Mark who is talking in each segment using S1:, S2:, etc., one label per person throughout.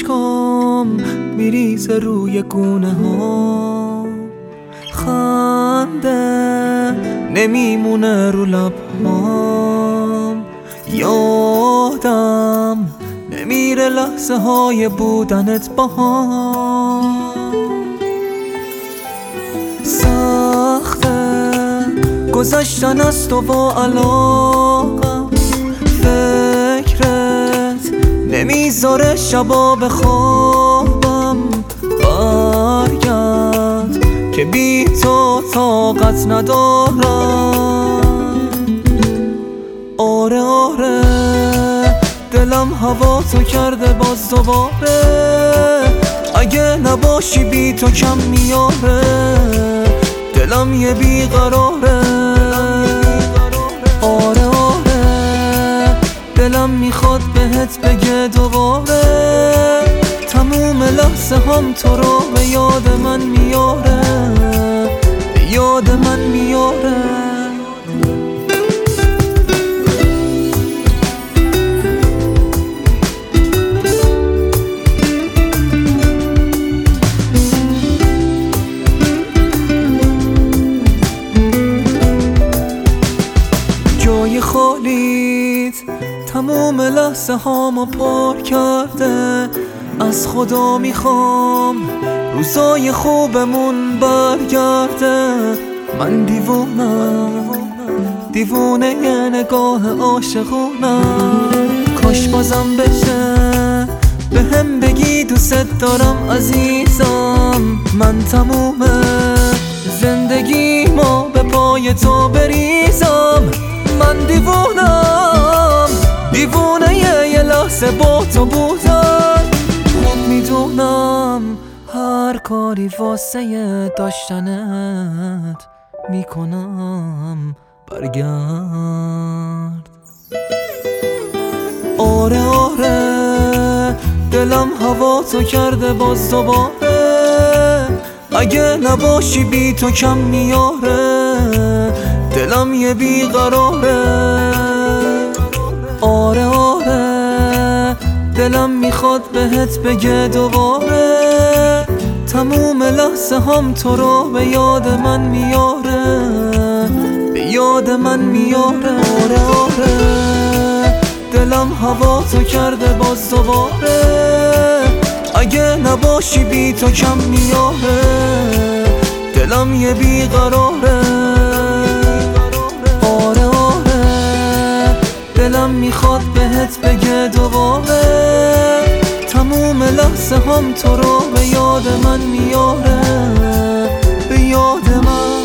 S1: اشکام میریزه روی گونه ها، خنده نمیمونه رو لبهام، یادم نمیره لحظه های بودنت با هم. سخته گذشتن از تو با علاقم، فکرت نمیذاره شبا بخوابم. برگرد که بی تو طاقت ندارم. آره آره دلم هوا تو کرده باز دوباره، اگه نباشی بی تو کم میاره، دلم یه بیقراره. آره آره دلم میخواد بهت بگه دوباره، تموم لحظه هم تو رو به یاد من میاره، به یاد من میاره. جای خالیت تموم لحظه هامو پر کرده، از خدا میخوام روزای خوبمون برگرده. من دیوونه یه نگاه عاشقونم، کاش بازم بشه بهم بگی دوست دارم عزیزم. من تموم زندگیمو به پای تو بریزم. من دیوونه یه لحظه با تو بودم. خوب میدونم هر کاری واسه داشتنت میکنم، برگرد. آره آره دلم هوا تو کرده باز دوباره، اگه نباشی بی تو کم میاره، دلم یه بیقراره. آره آره دلم میخواد بهت بگه دوباره، تموم لحظه هم تو رو به یاد من میاره، به یاد من میاره. آره آره دلم هوا تو کرده باز دوباره، اگه نباشی بی تو کم میاره، دلم یه بیقراره. آره آره دلم میخواد بهت بگه دوباره، تموم لحظه هم تو رو به یاد من میاره، به یاد من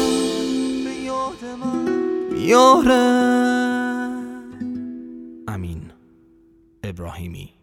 S1: میاره.
S2: امین ابراهیمی.